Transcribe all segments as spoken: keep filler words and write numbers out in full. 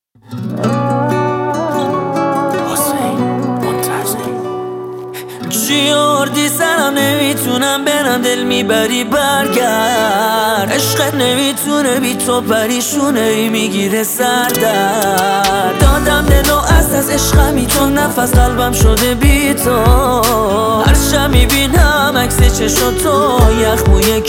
چی آوردی سرم نمیتونم برم، دل میبری برگرد. عشقت نمیتونه بی تو پریشونه ای میگیره سردر. دادم دلو از از عشقمی تو نفس قلبم شده بی تو. هر شب میبینم عکس چشم تو یخ موی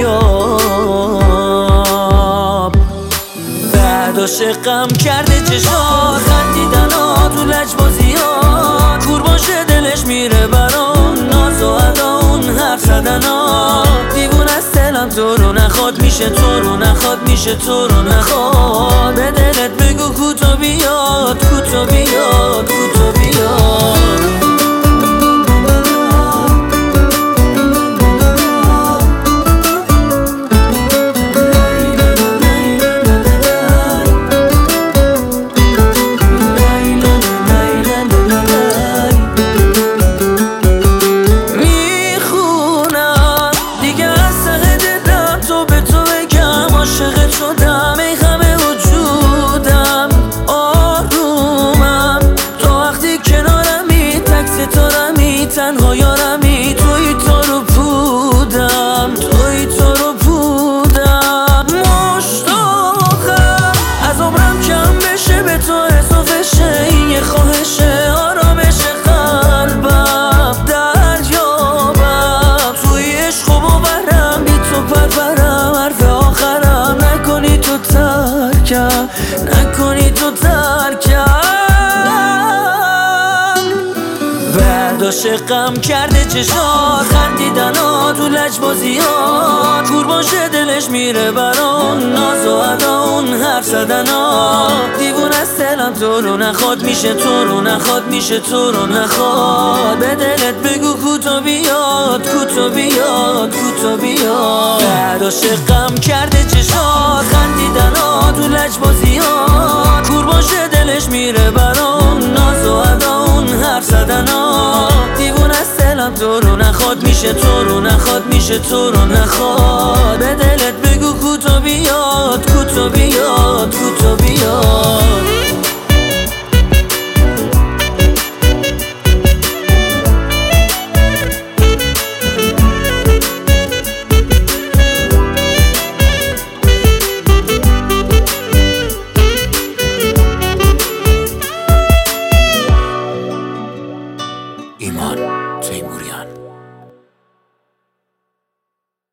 کمیاب. بعد عاشقم کرده چشات، خندیدن ها تو لجبازیات. کور باشه دلش میره برام، ناز و ادا اون حرف زدن ها. دیوون از دلم تو رو نخواد، میشه تو رو نخواد، میشه تو رو نخواد. به دلت بگو کوتو بیاد، کوتو بیاد، کوتو بیاد. شدم ای همه وجودم، آرومم تو وقتی کنارمی، تک ستارمی، تنها یارمی. توی تو رو پودم، توی تو رو پودم. مشتاقم از عمرم کم بشه، به تو اضافه شه. این یه خواهشه، آرامش قلبم دریابم. توی عشق و باورم بی تو پرورم، حرف آخرم نکنی تو ترکم، نکنی تو ترکم. بعد عاشقم کرده چشات، خندیدن ها تو لجبازیات. کور باشه دلش میره برام، ناز و ادا اون حرف زدن ها. دیوون از دلم تو رو نخواد، میشه تو رو نخواد، میشه تو رو نخواد. به دلت بگو کوتو بیاد، کوتو بیاد، کوتو بیاد. بعد عاشقم کرده چشات، خندیدن ها تو لجبازیات. کور باشه دلش میره برام، ناز و ادا اون حرف زدن ها. دیوون از دلم تو رو نخواد، میشه تو رو نخواد، میشه تو رو نخواد. به دلت بگو کوتو بیاد، کوتو بیاد.